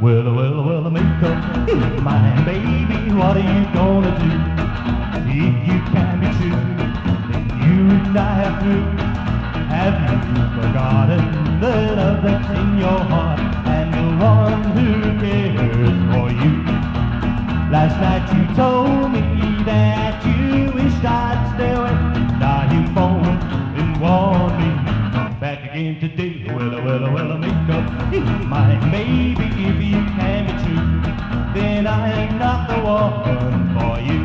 Well, make up your mind, baby, what are you gonna do? If you can be true, then you and I are through. Have you forgotten the love that's in your heart and the one who cares for you? Last night you told me that you wished I'd stay away. Now you phone and warn me back again today. Well, make up your mind, baby, if you can be true, then I am not the one for you.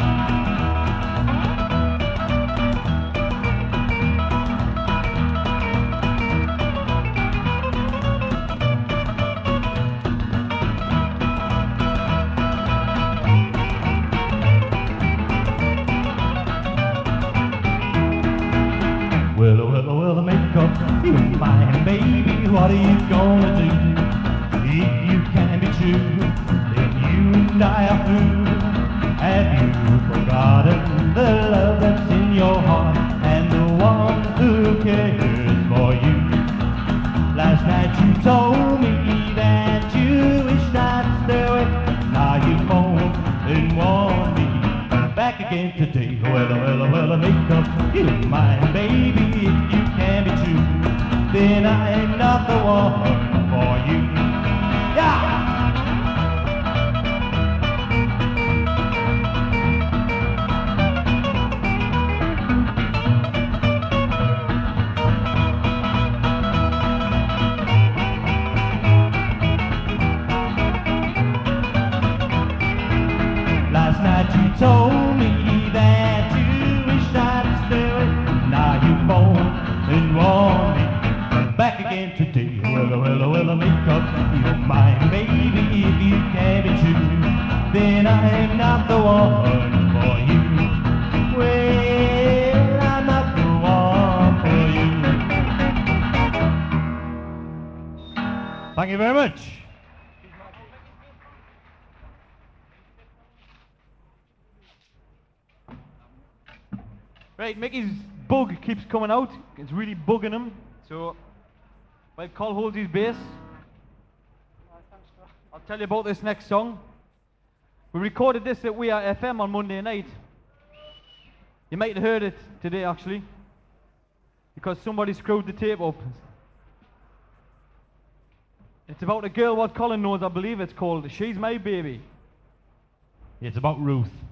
Well, make up your mind, baby, what are you gonna do? If you can be true, then you and I are through. Have you forgotten the love that's in your heart and the one who cares for you? Last night you told me that you wished I'd stay away. Now you phone and warn me back again today. Well, make up your mind, baby, if you can be true, then I am not the one for you. Yeah! Last night you told me that you wished I'd stay away. Now you phone and warn me back again today. Well, make up your mind, baby, if you can be true, then I am not the one for you. Well, I'm not the one for you. Thank you very much. Right, Mickey's bug keeps coming out. It's really bugging him. So, while Col holds his bass, I'll tell you about this next song. We recorded this at We Are FM on Monday night. You might have heard it today, actually, because somebody screwed the tape up. It's about a girl what Colin knows, I believe it's called She's My Baby. It's about Ruth.